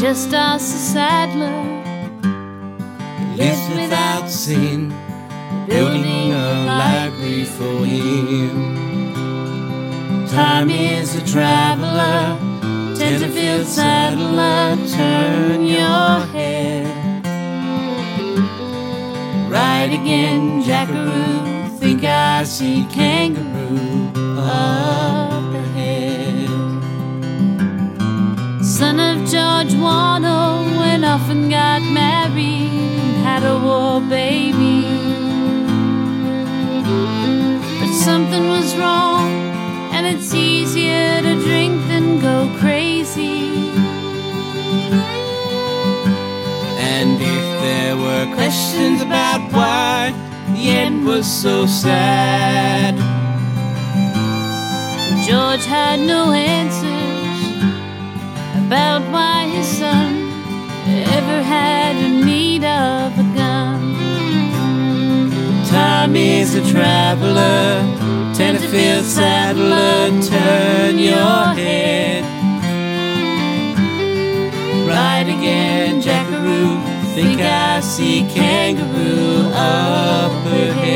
just ask the saddler. Lives without sin, building a library for him. Time is a traveler, Tenterfield saddler, turn your head. Right again, jackaroo, think I see kangaroo up ahead. Son of George Warner went off and got married and had a war baby. But something was wrong, and it's easier to drink than go crazy. And if there were questions about why the end was so sad, George had no answers about why his son ever had a need of a gun. time is a traveler, Tenterfield saddler, turn your head. Right again, jackaroo, think I see kangaroo up ahead.